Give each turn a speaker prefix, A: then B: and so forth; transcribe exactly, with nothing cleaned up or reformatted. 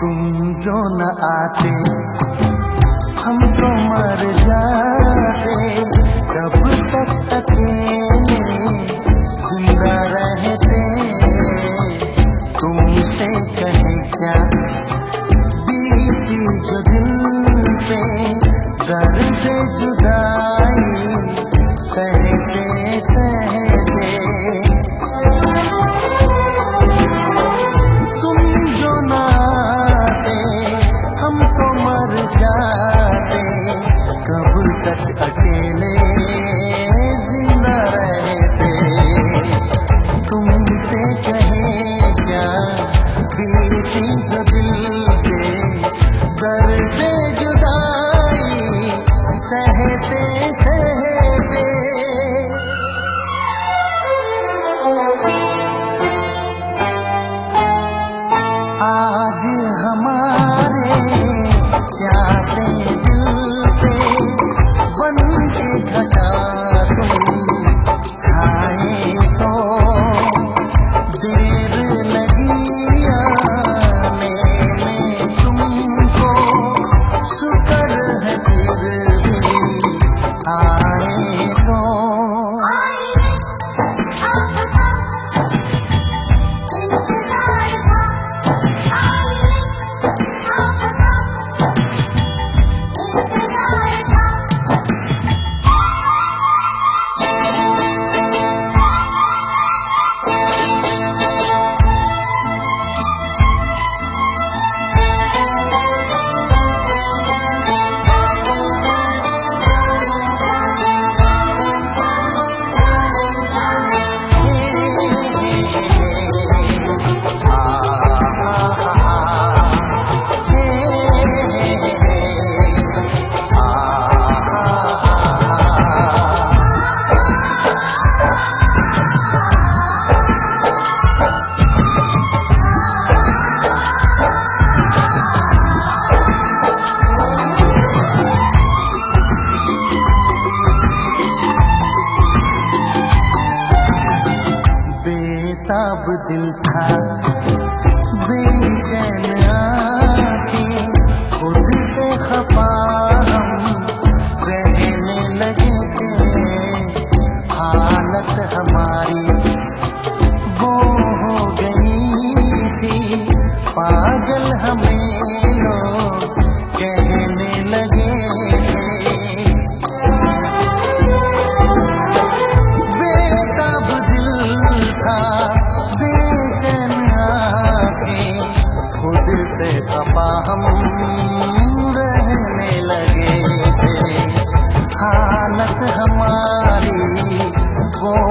A: तुम जो न आते हम तो मर जाते, कब तक अकेले जिंदा रहते। तुमसे कहे क्या बीती जो दिल पे, दर्द जुदाई सहते सहते। तुम जो न आते हम तो मर जाते, कब तक अकेले जिंदा रहते। तुमसे कहे क्या बीती जो दिल पे, दर्द जुदाई सहते सहते। आज हमारे प्यासे दिल पे बन के घटा तुम छाए तो, देर लगी आने में तुमको, शुक्र है फिर भी आए तो। बेताब दिल था, बेचैन आँखें, खुद से खफा हम रहने लगे थे। हालत हमारी वो हो गई थी, पागल हमें लोग कहने लगे थे। बेताब दिल था, बेचैन आँखें, खुद से खफा हम रहने लगे थे। हालत हमारी वो